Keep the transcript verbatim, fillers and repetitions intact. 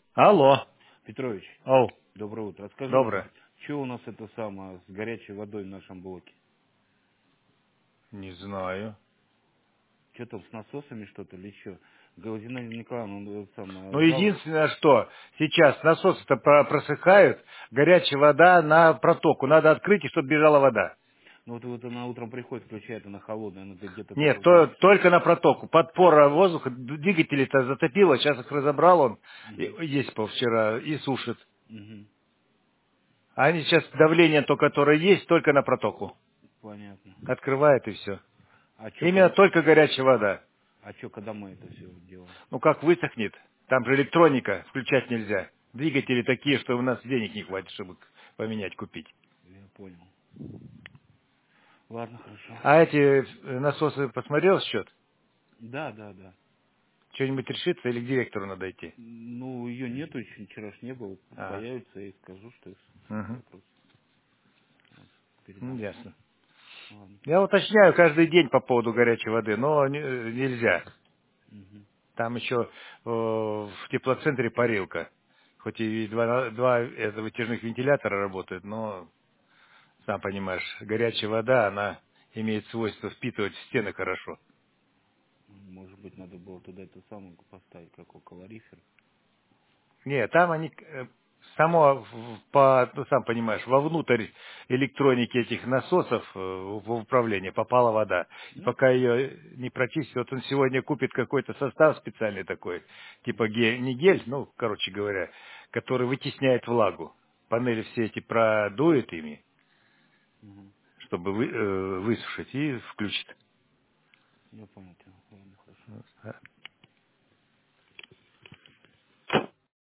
Алло. Петрович, Оу, доброе утро. Расскажи мне, доброе. что у нас это самое с горячей водой в нашем блоке? Не знаю. Что там с насосами что-то или что? Галузина Николаевна, ну, это Ну, самое, жал... единственное, что сейчас насосы-то про- просыхают, горячая вода на протоку. Надо открыть, и чтобы бежала вода. Ну вот, вот она утром приходит, включает, она холодная, она где-то Нет, такой то, горячий. только на протоку. Подпора воздуха, двигатели-то затопило, сейчас их разобрал он, и- Угу. есть по вчера, и сушит. Угу. А они сейчас давление то, которое есть, только на протоку. Понятно. Открывает и все. А что, Именно когда... только горячая вода. а чё, когда мы это все делаем? Ну как высохнет, там же электроника, включать нельзя. Двигатели такие, что у нас денег не хватит, чтобы их поменять, купить. Я понял. Ладно, хорошо. А эти э, насосы посмотрел счет? Да, да, да. Что-нибудь решится или к директору надо идти? Ну, ее нету еще, вчера ж не было. А, Появится, я ей скажу, что угу. вопрос. Вот, Ну, передам. ясно. Ладно. Я уточняю каждый день по поводу горячей воды, но не- э, нельзя. Угу. Там еще э, в теплоцентре парилка. Хоть и два, два это, вытяжных вентилятора работают, но, сам понимаешь, горячая вода, она имеет свойство впитывать в стены хорошо. Может быть, надо было туда эту самую поставить, как у калорифер. Нет, там они э, само, в- по, ну, сам понимаешь, вовнутрь электроники этих насосов э, в управление попала вода. И Ну, пока ее не прочистят, вот он сегодня купит какой-то состав специальный такой, типа гель, не гель, ну, короче говоря, который вытесняет влагу. Панели все эти продует ими, угу. чтобы вы- э, высушить, и включит. Я понял тебя. Ладно, хорошо.